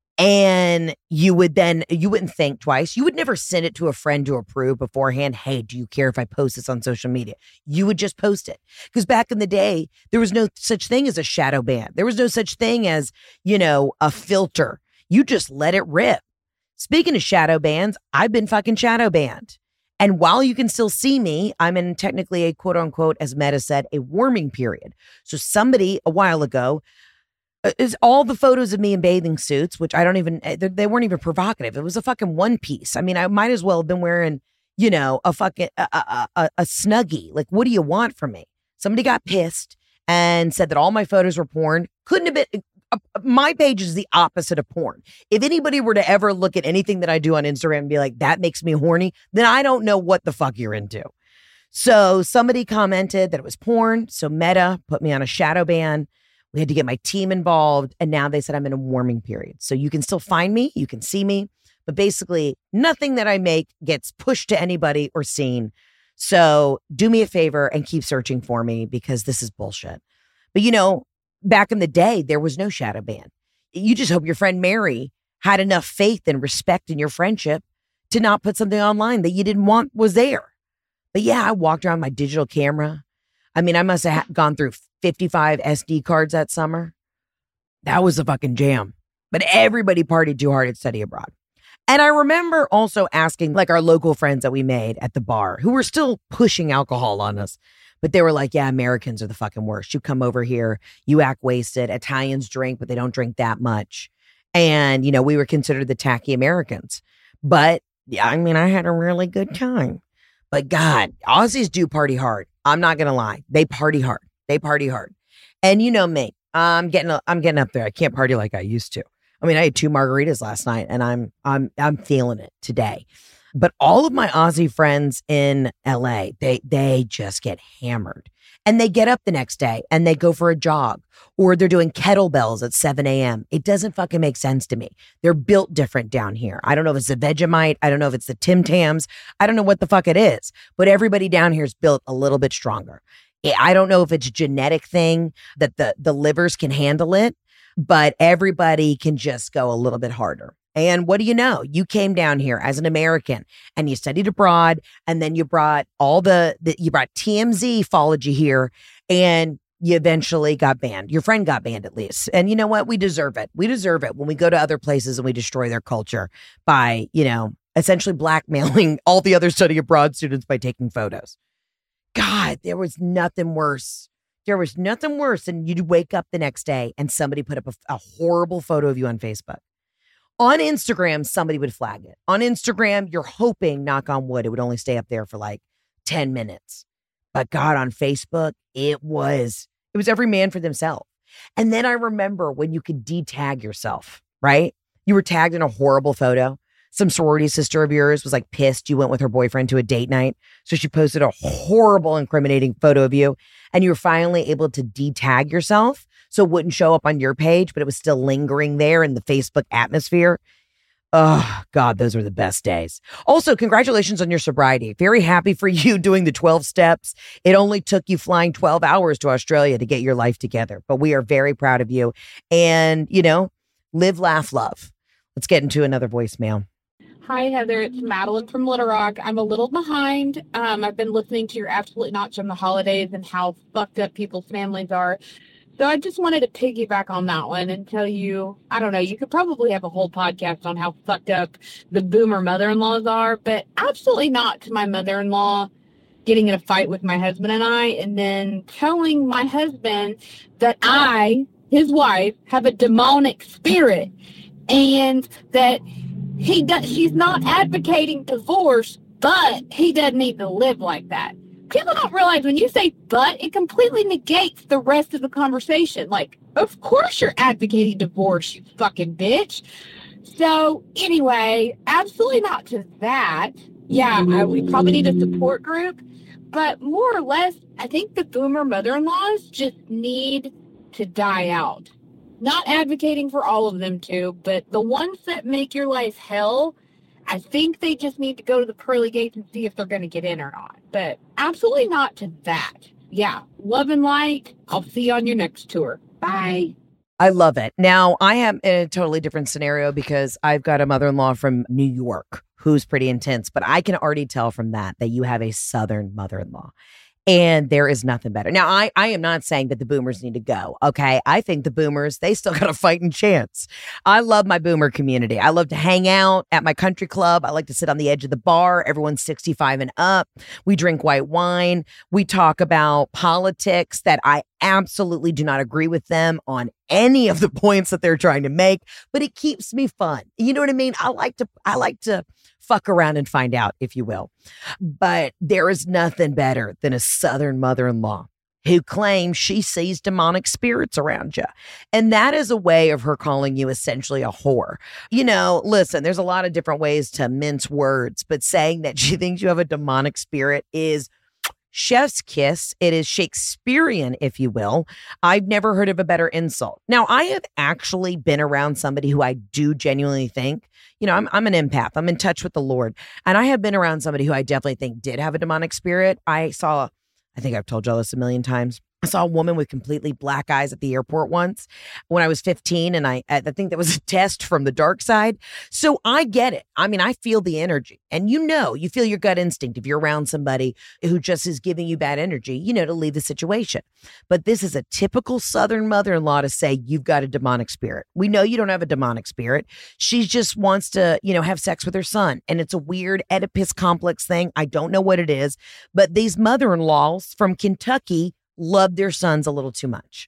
And you would then, you wouldn't think twice. You would never send it to a friend to approve beforehand. Hey, do you care if I post this on social media? You would just post it. Because back in the day, there was no such thing as a shadow ban. There was no such thing as, you know, a filter. You just let it rip. Speaking of shadow bans, I've been fucking shadow banned. And while you can still see me, I'm in technically a quote unquote, as Meta said, a warming period. So somebody a while ago, is all the photos of me in bathing suits, which I don't even, they weren't even provocative. It was a fucking one piece. I mean, I might as well have been wearing, you know, a fucking, a, a, a, a Snuggie. Like, what do you want from me? Somebody got pissed and said that all my photos were porn. Couldn't have been, uh, my page is the opposite of porn. If anybody were to ever look at anything that I do on Instagram and be like, that makes me horny, then I don't know what the fuck you're into. So somebody commented that it was porn. So Meta put me on a shadow ban. We had to get my team involved, and now they said I'm in a warming period. So you can still find me, you can see me, but basically nothing that I make gets pushed to anybody or seen. So do me a favor and keep searching for me because this is bullshit. But you know, back in the day, there was no shadow ban. You just hope your friend Mary had enough faith and respect in your friendship to not put something online that you didn't want was there. But yeah, I walked around my digital camera. I mean, I must have ha- gone through fifty-five S D cards that summer. That was a fucking jam. But everybody partied too hard at Study Abroad. And I remember also asking like our local friends that we made at the bar who were still pushing alcohol on us. But they were like, yeah, Americans are the fucking worst. You come over here, you act wasted. Italians drink, but they don't drink that much. And, you know, we were considered the tacky Americans. But yeah, I mean, I had a really good time. But God, Aussies do party hard. I'm not going to lie. They party hard. They party hard. And you know me, I'm getting, I'm getting up there. I can't party like I used to. I mean, I had two margaritas last night and I'm, I'm, I'm feeling it today. But all of my Aussie friends in L A, they, they just get hammered and they get up the next day and they go for a jog or they're doing kettlebells at seven a.m. It doesn't fucking make sense to me. They're built different down here. I don't know if it's the Vegemite. I don't know if it's the Tim Tams. I don't know what the fuck it is, but everybody down here is built a little bit stronger. I don't know if it's a genetic thing that the, the livers can handle it, but everybody can just go a little bit harder. And what do you know? You came down here as an American and you studied abroad and then you brought all the, the you brought T M Z followed you here and you eventually got banned. Your friend got banned at least. And you know what? We deserve it. We deserve it when we go to other places and we destroy their culture by, you know, essentially blackmailing all the other study abroad students by taking photos. God, there was nothing worse. There was nothing worse than you'd wake up the next day and somebody put up a, a horrible photo of you on Facebook. On Instagram, somebody would flag it. On Instagram, you're hoping, knock on wood, it would only stay up there for like ten minutes. But God, on Facebook, it was, it was every man for themselves. And then I remember when you could de-tag yourself, right? You were tagged in a horrible photo. Some sorority sister of yours was like pissed you went with her boyfriend to a date night. So she posted a horrible, incriminating photo of you. And you were finally able to de-tag yourself so it wouldn't show up on your page, but it was still lingering there in the Facebook atmosphere. Oh, God, those were the best days. Also, congratulations on your sobriety. Very happy for you doing the twelve steps. It only took you flying twelve hours to Australia to get your life together. But we are very proud of you. And, you know, live, laugh, love. Let's get into another voicemail. Hi, Heather. It's Madeline from Little Rock. I'm a little behind. Um, I've been listening to your Absolutely Not from the holidays and how fucked up people's families are. So I just wanted to piggyback on that one and tell you, I don't know, you could probably have a whole podcast on how fucked up the boomer mother-in-laws are, but absolutely not to my mother-in-law getting in a fight with my husband and I, and then telling my husband that I, his wife, have a demonic spirit and that he does, she's not advocating divorce, but he doesn't need to live like that. People don't realize when you say but, it completely negates the rest of the conversation. Like, of course you're advocating divorce, you fucking bitch. So anyway, absolutely not to that. Yeah, I, we probably need a support group. But more or less, I think the boomer mother-in-laws just need to die out. Not advocating for all of them to, but the ones that make your life hell, I think they just need to go to the pearly gates and see if they're going to get in or not. But absolutely not to that. Yeah, love and light. I'll see you on your next tour. Bye. I love it. Now, I am in a totally different scenario because I've got a mother-in-law from New York who's pretty intense, but I can already tell from that that you have a Southern mother-in-law. And there is nothing better. Now, I, I am not saying that the boomers need to go, okay? I think the boomers, they still got a fighting chance. I love my boomer community. I love to hang out at my country club. I like to sit on the edge of the bar. Everyone's sixty-five and up. We drink white wine. We talk about politics that I absolutely do not agree with them on any of the points that they're trying to make, but it keeps me fun. You know what I mean? I like to, I like to fuck around and find out, if you will. But there is nothing better than a Southern mother-in-law who claims she sees demonic spirits around you. And that is a way of her calling you essentially a whore. You know, listen, there's a lot of different ways to mince words, but saying that she thinks you have a demonic spirit is chef's kiss. It is Shakespearean, if you will. I've never heard of a better insult. Now, I have actually been around somebody who I do genuinely think, you know, I'm I'm an empath. I'm in touch with the Lord. And I have been around somebody who I definitely think did have a demonic spirit. I saw, I think I've told y'all this a million times. I saw a woman with completely black eyes at the airport once when I was fifteen, and I, I think that was a test from the dark side. So I get it. I mean, I feel the energy, and you know, you feel your gut instinct if you're around somebody who just is giving you bad energy, you know, to leave the situation. But this is a typical Southern mother-in-law to say you've got a demonic spirit. We know you don't have a demonic spirit. She just wants to, you know, have sex with her son, and it's a weird Oedipus complex thing. I don't know what it is, but these mother-in-laws from Kentucky love their sons a little too much.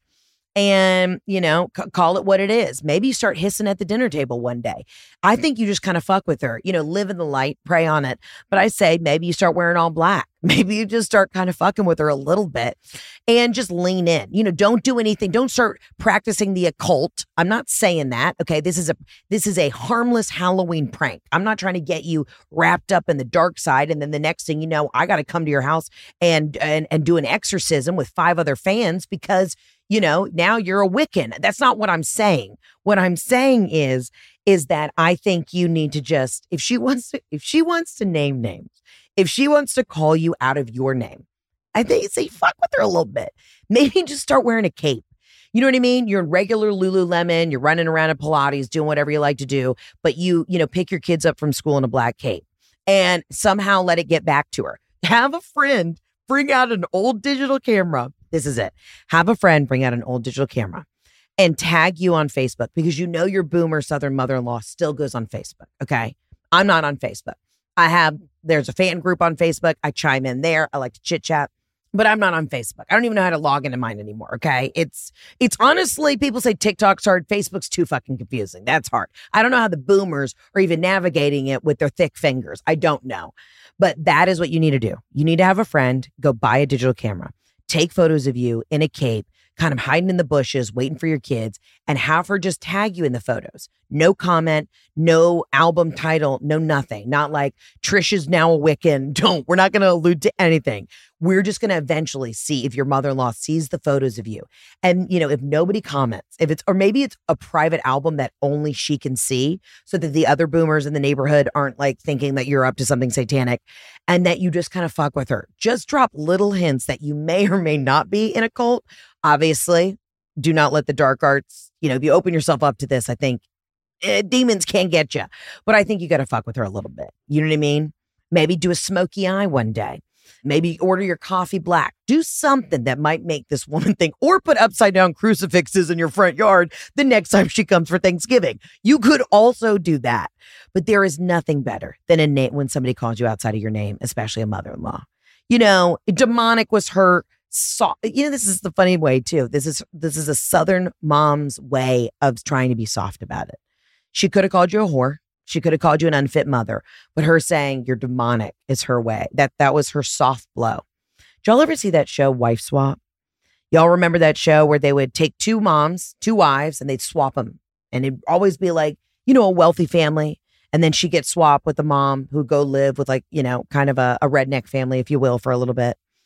And, you know, c- call it what it is. Maybe you start hissing at the dinner table one day. I think you just kind of fuck with her, you know, live in the light, pray on it. But I say maybe you start wearing all black. Maybe you just start kind of fucking with her a little bit and just lean in. You know, don't do anything. Don't start practicing the occult. I'm not saying that. Okay. This is a, this is a harmless Halloween prank. I'm not trying to get you wrapped up in the dark side. And then the next thing you know, I got to come to your house and, and, and do an exorcism with five other fans because, you know, now you're a Wiccan. That's not what I'm saying. What I'm saying is, is that I think you need to just, if she wants to, if she wants to name names, if she wants to call you out of your name, I think say fuck with her a little bit. Maybe just start wearing a cape. You know what I mean? You're in regular Lululemon, you're running around at Pilates, doing whatever you like to do, but you, you know, pick your kids up from school in a black cape and somehow let it get back to her. Have a friend bring out an old digital camera. This is it. Have a friend bring out an old digital camera and tag you on Facebook because you know your boomer Southern mother-in-law still goes on Facebook. Okay. I'm not on Facebook. I have, there's a fan group on Facebook. I chime in there. I like to chit chat, but I'm not on Facebook. I don't even know how to log into mine anymore. Okay. It's, it's honestly, people say TikTok's hard. Facebook's too fucking confusing. That's hard. I don't know how the boomers are even navigating it with their thick fingers. I don't know, but that is what you need to do. You need to have a friend, go buy a digital camera, take photos of you in a cape, kind of hiding in the bushes, waiting for your kids, and have her just tag you in the photos. No comment, no album title, no nothing. Not like Trish is now a Wiccan. Don't. We're not going to allude to anything. We're just going to eventually see if your mother-in-law sees the photos of you. And, you know, if nobody comments, if it's, or maybe it's a private album that only she can see so that the other boomers in the neighborhood aren't like thinking that you're up to something satanic and that you just kind of fuck with her. Just drop little hints that you may or may not be in a cult. Obviously, do not let the dark arts, you know, if you open yourself up to this, I think eh, demons can get you. But I think you got to fuck with her a little bit. You know what I mean? Maybe do a smoky eye one day. Maybe order your coffee black. Do something that might make this woman think, or put upside down crucifixes in your front yard the next time she comes for Thanksgiving. You could also do that. But there is nothing better than a name when somebody calls you outside of your name, especially a mother-in-law. You know, demonic was her. So, you know, this is the funny way too. This is this is a Southern mom's way of trying to be soft about it. She could have called you a whore. She could have called you an unfit mother, but her saying you're demonic is her way. That that was her soft blow. Did y'all ever see that show, Wife Swap? Y'all remember that show where they would take two moms, two wives, and they'd swap them. And it'd always be like, you know, a wealthy family. And then she gets swapped with the mom who go live with like, you know, kind of a, a redneck family, if you will, for a little bit.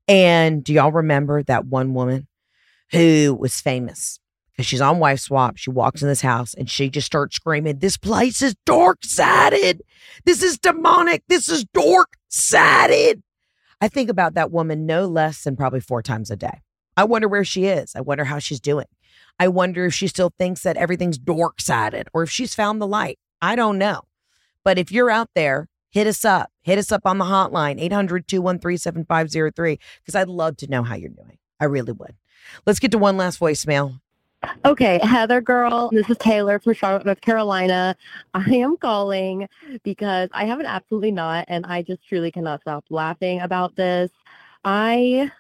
And do y'all remember that one woman who was famous? Because she's on Wife Swap. She walks in this house and she just starts screaming, this place is dork-sided. This is demonic. This is dork-sided. I think about that woman no less than probably four times a day. I wonder where she is. I wonder how she's doing. I wonder if she still thinks that everything's dork-sided or if she's found the light. I don't know. But if you're out there, hit us up. Hit us up on the hotline, eight hundred, two one three, seven five zero three, because I'd love to know how you're doing. I really would. Let's get to one last voicemail. Okay, Heather girl, this is Taylor from Charlotte, North Carolina. I am calling because I have an absolutely not, and I just truly cannot stop laughing about this. I,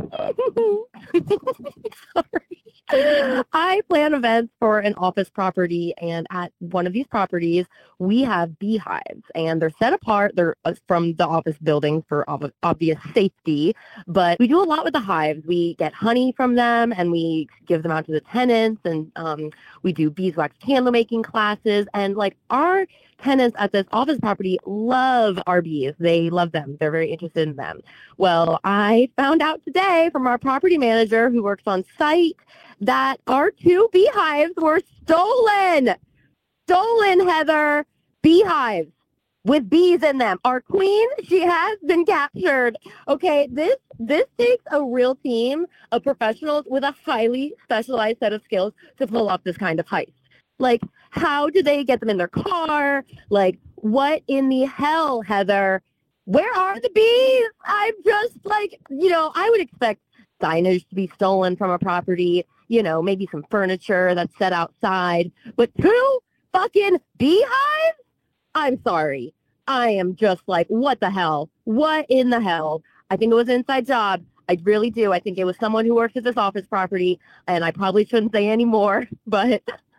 sorry. I plan events for an office property, and at one of these properties, we have beehives, and they're set apart. They're from the office building for ob- obvious safety, but we do a lot with the hives. We get honey from them, and we give them out to the tenants, and um, we do beeswax candle making classes, and like our tenants at this office property love our bees. They love them. They're very interested in them. Well, I found out today from our property manager who works on site that our two beehives were stolen. Stolen, Heather. Beehives with bees in them. Our queen, she has been captured. Okay, this this takes a real team of professionals with a highly specialized set of skills to pull off this kind of heist. Like, how do they get them in their car? Like, what in the hell, Heather? Where are the bees? I'm just like, you know, I would expect signage to be stolen from a property, you know, maybe some furniture that's set outside. But two fucking beehives? I'm sorry. I am just like, what the hell? What in the hell? I think it was an inside job. I really do. I think it was someone who works at this office property, and I probably shouldn't say any more, but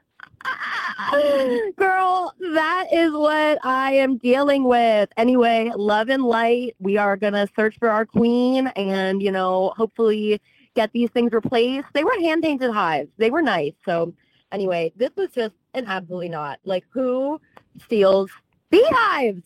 girl, that is what I am dealing with. Anyway, love and light. We are going to search for our queen and, you know, hopefully get these things replaced. They were hand-painted hives. They were nice. So anyway, this was just an absolutely not. Like, who steals beehives?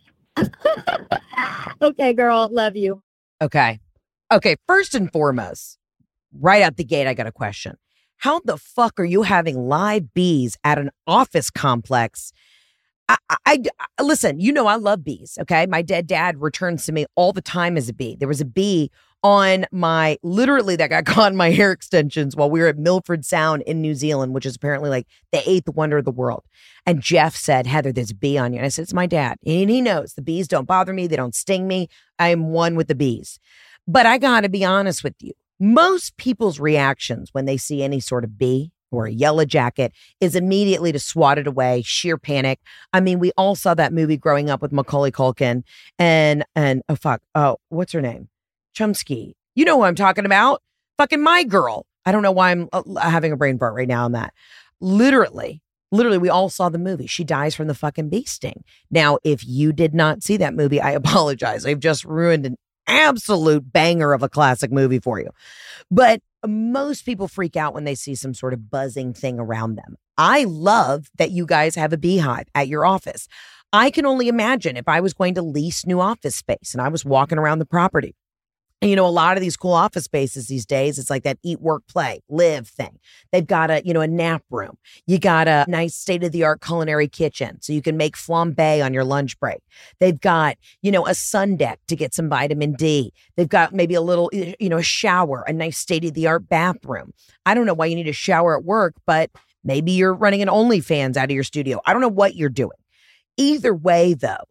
Okay, girl, love you. Okay. Okay, first and foremost, right out the gate, I got a question. How the fuck are you having live bees at an office complex? I, I, I listen, you know, I love bees. Okay. My dead dad returns to me all the time as a bee. There was a bee on my, literally that got caught in my hair extensions while we were at Milford Sound in New Zealand, which is apparently like the eighth wonder of the world. And Jeff said, Heather, there's a bee on you. And I said, it's my dad. And he knows the bees don't bother me. They don't sting me. I am one with the bees. But I got to be honest with you. Most people's reactions when they see any sort of bee or a yellow jacket is immediately to swat it away, sheer panic. I mean, we all saw that movie growing up with Macaulay Culkin and, and oh, fuck. Oh, what's her name? Chomsky. You know what I'm talking about? Fucking My Girl. I don't know why I'm uh, having a brain fart right now on that. Literally, literally, we all saw the movie. She dies from the fucking bee sting. Now, if you did not see that movie, I apologize. I've just ruined an absolute banger of a classic movie for you. But most people freak out when they see some sort of buzzing thing around them. I love that you guys have a beehive at your office. I can only imagine if I was going to lease new office space and I was walking around the property. And, you know, a lot of these cool office spaces these days, it's like that eat, work, play, live thing. They've got a, you know, a nap room. You got a nice state-of-the-art culinary kitchen so you can make flambe on your lunch break. They've got, you know, a sun deck to get some vitamin D. They've got maybe a little, you know, a shower, a nice state-of-the-art bathroom. I don't know why you need a shower at work, but maybe you're running an OnlyFans out of your studio. I don't know what you're doing. Either way, though,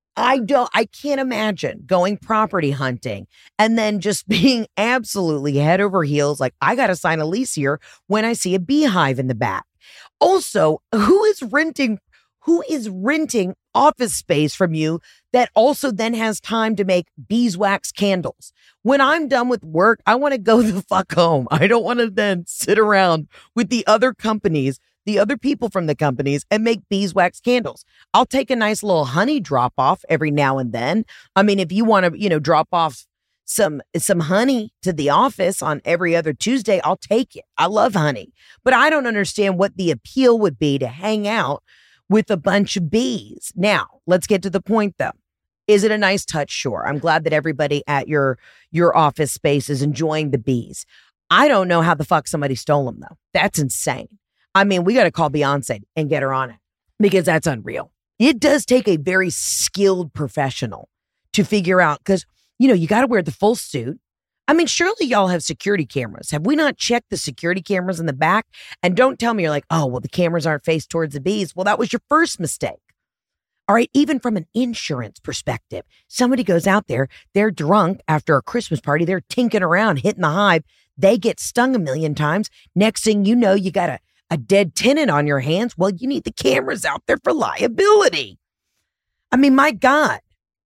I don't, I can't imagine going property hunting and then just being absolutely head over heels. Like, I got to sign a lease here when I see a beehive in the back. Also, who is renting, who is renting office space from you that also then has time to make beeswax candles? When I'm done with work, I want to go the fuck home. I don't want to then sit around with the other companies, the other people from the companies and make beeswax candles. I'll take a nice little honey drop off every now and then. I mean, if you want to, you know, drop off some, some honey to the office on every other Tuesday, I'll take it. I love honey, but I don't understand what the appeal would be to hang out with a bunch of bees. Now, let's get to the point though. Is it a nice touch? Sure. I'm glad that everybody at your your office space is enjoying the bees. I don't know how the fuck somebody stole them, though. That's insane. I mean, we got to call Beyonce and get her on it because that's unreal. It does take a very skilled professional to figure out because, you know, you got to wear the full suit. I mean, surely y'all have security cameras. Have we not checked the security cameras in the back? And don't tell me you're like, oh, well, the cameras aren't faced towards the bees. Well, that was your first mistake. All right, even from an insurance perspective, somebody goes out there, they're drunk after a Christmas party, they're tinking around, hitting the hive, they get stung a million times. Next thing you know, you got a, a dead tenant on your hands. Well, you need the cameras out there for liability. I mean, my God.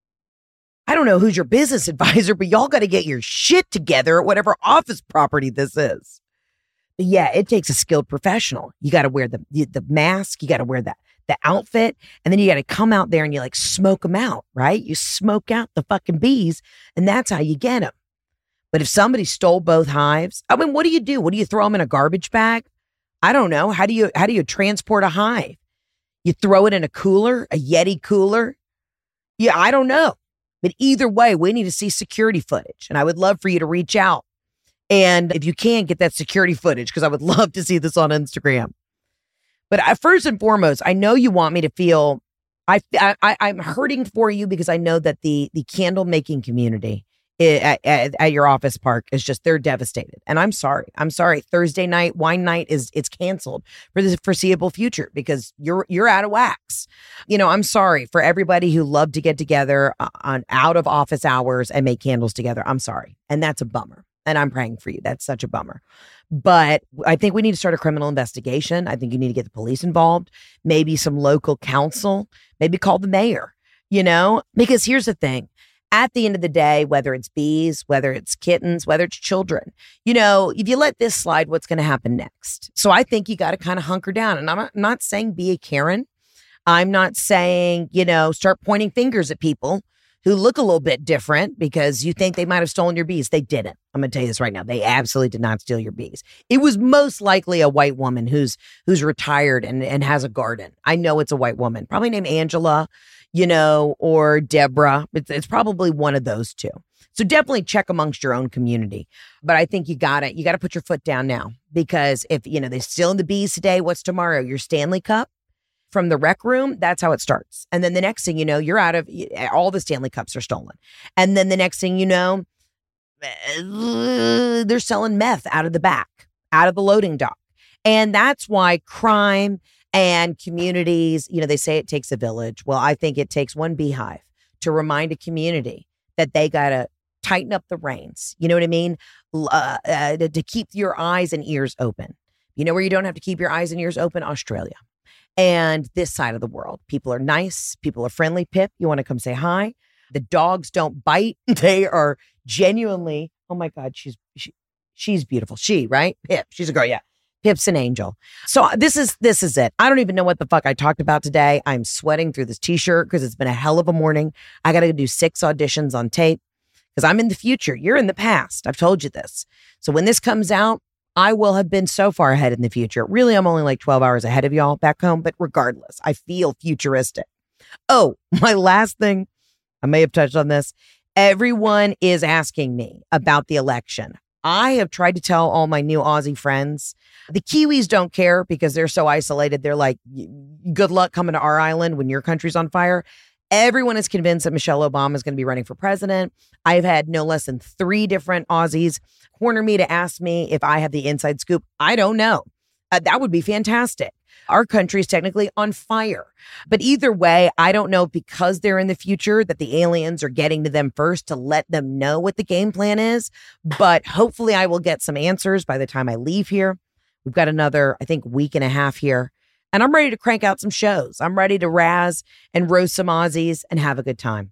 I don't know who's your business advisor, but y'all got to get your shit together at whatever office property this is. But yeah, it takes a skilled professional. You got to wear the, the the mask, you got to wear that. the outfit, and then you got to come out there and you like smoke them out, right? You smoke out the fucking bees, and that's how you get them. But if somebody stole both hives, I mean, what do you do? What do you throw them in a garbage bag? I don't know. How do you how do you transport a hive? You throw it in a cooler, a Yeti cooler? Yeah, I don't know. But either way, we need to see security footage, and I would love for you to reach out. And if you can, get that security footage, because I would love to see this on Instagram. But I, first and foremost, I know you want me to feel, I, I, I'm hurting for you because I know that the the candle making community at, at, at your office park is just, they're devastated. And I'm sorry. I'm sorry. Thursday night, wine night is, it's canceled for the foreseeable future because you're, you're out of wax. You know, I'm sorry for everybody who loved to get together on out of office hours and make candles together. I'm sorry. And that's a bummer. And I'm praying for you. That's such a bummer. But I think we need to start a criminal investigation. I think you need to get the police involved, maybe some local council, maybe call the mayor, you know, because here's the thing. At the end of the day, whether it's bees, whether it's kittens, whether it's children, you know, if you let this slide, what's going to happen next? So I think you got to kind of hunker down. And I'm not, I'm not saying be a Karen. I'm not saying, you know, start pointing fingers at people who look a little bit different because you think they might have stolen your bees. They didn't. I'm going to tell you this right now. They absolutely did not steal your bees. It was most likely a white woman who's who's retired and, and has a garden. I know it's a white woman, probably named Angela, you know, or Deborah. It's, it's probably one of those two. So definitely check amongst your own community. But I think you got it. You got to put your foot down now because if, you know, they're stealing the bees today, what's tomorrow? Your Stanley Cup? From the rec room, that's how it starts. And then the next thing you know, you're out of, all the Stanley Cups are stolen. And then the next thing you know, they're selling meth out of the back, out of the loading dock. And that's why crime and communities, you know, they say it takes a village. Well, I think it takes one beehive to remind a community that they got to tighten up the reins. You know what I mean? Uh, uh, to, to keep your eyes and ears open. You know where you don't have to keep your eyes and ears open? Australia. And this side of the world, people are nice. People are friendly. Pip, you want to come say hi? The dogs don't bite. They are genuinely, oh my God, she's she, she's beautiful. She, right? Pip, she's a girl. Yeah. Pip's an angel. So this is this is it. I don't even know what the fuck I talked about today. I'm sweating through this t-shirt because it's been a hell of a morning. I got to do six auditions on tape because I'm in the future. You're in the past. I've told you this. So when this comes out, I will have been so far ahead in the future. Really, I'm only like twelve hours ahead of y'all back home, but regardless, I feel futuristic. Oh, my last thing, I may have touched on this. Everyone is asking me about the election. I have tried to tell all my new Aussie friends. The Kiwis don't care because they're so isolated. They're like, good luck coming to our island when your country's on fire. Everyone is convinced that Michelle Obama is going to be running for president. I've had no less than three different Aussies corner me to ask me if I have the inside scoop. I don't know. Uh, that would be fantastic. Our country is technically on fire. But either way, I don't know because they're in the future that the aliens are getting to them first to let them know what the game plan is. But hopefully I will get some answers by the time I leave here. We've got another, I think, week and a half here. And I'm ready to crank out some shows. I'm ready to razz and roast some Aussies and have a good time.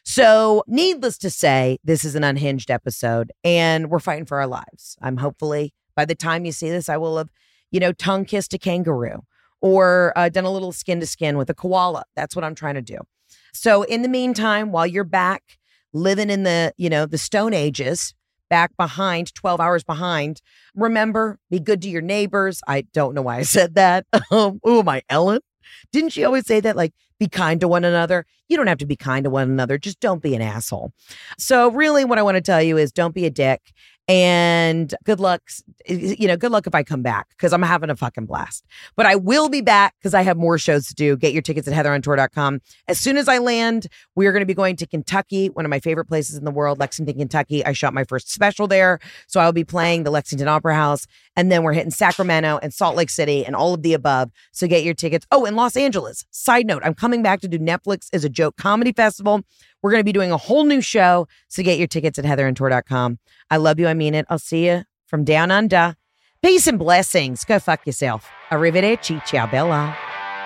So needless to say, this is an unhinged episode and we're fighting for our lives. I'm hopefully by the time you see this, I will have, you know, tongue kissed a kangaroo or uh, done a little skin to skin with a koala. That's what I'm trying to do. So in the meantime, while you're back living in the, you know, the Stone Ages, back behind, twelve hours behind. Remember, be good to your neighbors. I don't know why I said that. Um, oh, my Ellen. Didn't she always say that? Like, be kind to one another. You don't have to be kind to one another. Just don't be an asshole. So really what I want to tell you is don't be a dick. And good luck, you know, good luck if I come back because I'm having a fucking blast. But I will be back because I have more shows to do. Get your tickets at heather on tour dot com. As soon as I land, we are going to be going to Kentucky, one of my favorite places in the world, Lexington, Kentucky. I shot my first special there. So I'll be playing the Lexington Opera House. And then we're hitting Sacramento and Salt Lake City and all of the above. So get your tickets. Oh, and Los Angeles. Side note, I'm coming back to do Netflix as a joke comedy festival. We're going to be doing a whole new show. So get your tickets at heather on tour dot com. I love you. I mean it. I'll see you from down under. Peace and blessings. Go fuck yourself. Arrivederci. Ciao, Bella.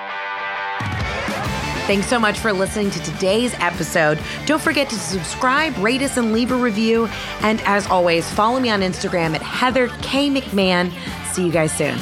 Thanks so much for listening to today's episode. Don't forget to subscribe, rate us, and leave a review. And as always, follow me on Instagram at Heather K. McMahon. See you guys soon.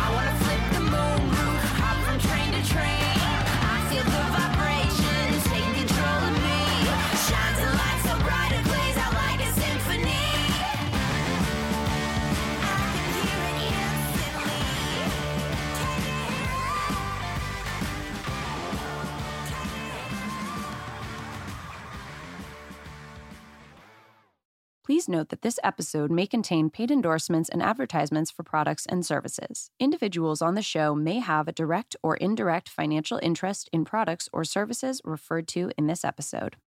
Please note that this episode may contain paid endorsements and advertisements for products and services. Individuals on the show may have a direct or indirect financial interest in products or services referred to in this episode.